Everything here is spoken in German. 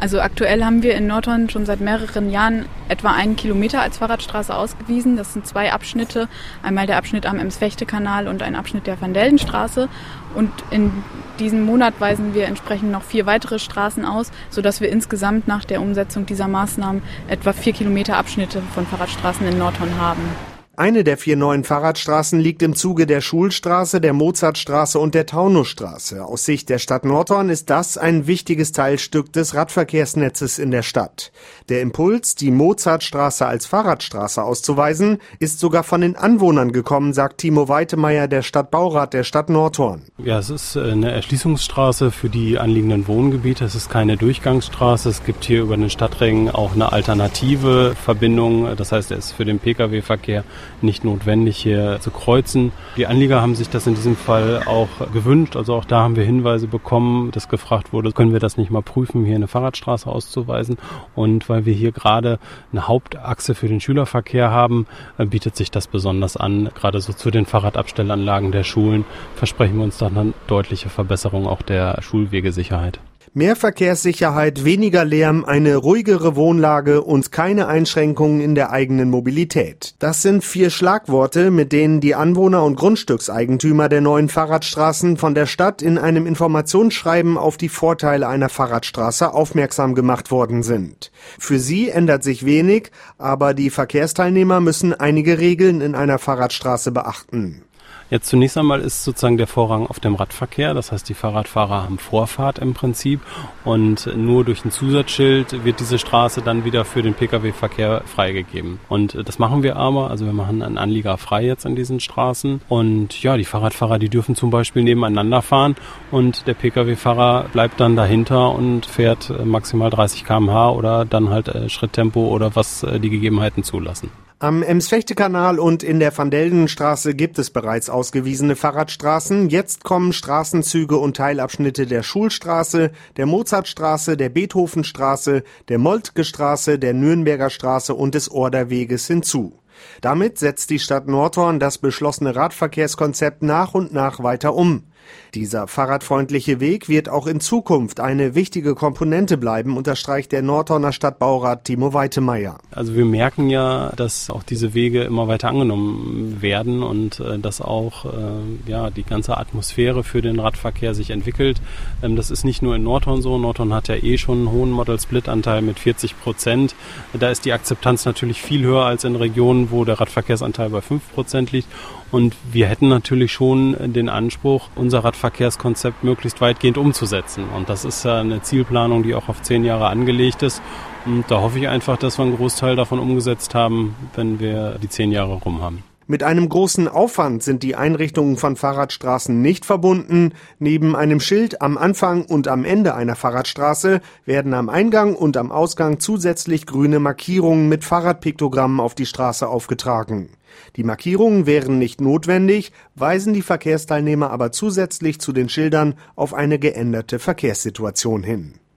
Also aktuell haben wir in Nordhorn schon seit mehreren Jahren etwa 1 Kilometer als Fahrradstraße ausgewiesen. Das sind 2 Abschnitte, einmal der Abschnitt am Ems-Fechte-Kanal und ein Abschnitt der Van-Delden-Straße. Und in diesem Monat weisen wir entsprechend noch 4 weitere Straßen aus, sodass wir insgesamt nach der Umsetzung dieser Maßnahmen etwa 4 Kilometer Abschnitte von Fahrradstraßen in Nordhorn haben. Eine der 4 neuen Fahrradstraßen liegt im Zuge der Schulstraße, der Mozartstraße und der Taunusstraße. Aus Sicht der Stadt Nordhorn ist das ein wichtiges Teilstück des Radverkehrsnetzes in der Stadt. Der Impuls, die Mozartstraße als Fahrradstraße auszuweisen, ist sogar von den Anwohnern gekommen, sagt Timo Weitemeyer, der Stadtbaurat der Stadt Nordhorn. Ja, es ist eine Erschließungsstraße für die anliegenden Wohngebiete. Es ist keine Durchgangsstraße. Es gibt hier über den Stadtring auch eine alternative Verbindung. Das heißt, es ist für den Pkw-Verkehr nicht notwendig, hier zu kreuzen. Die Anlieger haben sich das in diesem Fall auch gewünscht. Also auch da haben wir Hinweise bekommen, dass gefragt wurde, können wir das nicht mal prüfen, hier eine Fahrradstraße auszuweisen. Und weil wir hier gerade eine Hauptachse für den Schülerverkehr haben, bietet sich das besonders an. Gerade so zu den Fahrradabstellanlagen der Schulen versprechen wir uns dann eine deutliche Verbesserung auch der Schulwegesicherheit. Mehr Verkehrssicherheit, weniger Lärm, eine ruhigere Wohnlage und keine Einschränkungen in der eigenen Mobilität. Das sind 4 Schlagworte, mit denen die Anwohner und Grundstückseigentümer der neuen Fahrradstraßen von der Stadt in einem Informationsschreiben auf die Vorteile einer Fahrradstraße aufmerksam gemacht worden sind. Für sie ändert sich wenig, aber die Verkehrsteilnehmer müssen einige Regeln in einer Fahrradstraße beachten. Jetzt zunächst einmal ist sozusagen der Vorrang auf dem Radverkehr. Das heißt, die Fahrradfahrer haben Vorfahrt im Prinzip und nur durch ein Zusatzschild wird diese Straße dann wieder für den Pkw-Verkehr freigegeben. Und das machen wir aber. Also wir machen einen Anlieger frei jetzt an diesen Straßen. Und ja, die Fahrradfahrer, die dürfen zum Beispiel nebeneinander fahren und der Pkw-Fahrer bleibt dann dahinter und fährt maximal 30 km/h oder dann halt Schritttempo oder was die Gegebenheiten zulassen. Am Ems-Fechte-Kanal und in der Van-Delden-Straße gibt es bereits ausgewiesene Fahrradstraßen. Jetzt kommen Straßenzüge und Teilabschnitte der Schulstraße, der Mozartstraße, der Beethovenstraße, der Moltke Straße, der Nürnberger Straße und des Orderweges hinzu. Damit setzt die Stadt Nordhorn das beschlossene Radverkehrskonzept nach und nach weiter um. Dieser fahrradfreundliche Weg wird auch in Zukunft eine wichtige Komponente bleiben, unterstreicht der Nordhorner Stadtbaurat Timo Weitemeyer. Also wir merken ja, dass auch diese Wege immer weiter angenommen werden und dass auch die ganze Atmosphäre für den Radverkehr sich entwickelt. Das ist nicht nur in Nordhorn so. Nordhorn hat ja schon einen hohen Model-Split-Anteil mit 40%. Da ist die Akzeptanz natürlich viel höher als in Regionen, wo der Radverkehrsanteil bei 5% liegt. Und wir hätten natürlich schon den Anspruch, unser Radverkehrskonzept möglichst weitgehend umzusetzen. Und das ist ja eine Zielplanung, die auch auf 10 Jahre angelegt ist. Und da hoffe ich einfach, dass wir einen Großteil davon umgesetzt haben, wenn wir die 10 Jahre rum haben. Mit einem großen Aufwand sind die Einrichtungen von Fahrradstraßen nicht verbunden. Neben einem Schild am Anfang und am Ende einer Fahrradstraße werden am Eingang und am Ausgang zusätzlich grüne Markierungen mit Fahrradpiktogrammen auf die Straße aufgetragen. Die Markierungen wären nicht notwendig, weisen die Verkehrsteilnehmer aber zusätzlich zu den Schildern auf eine geänderte Verkehrssituation hin.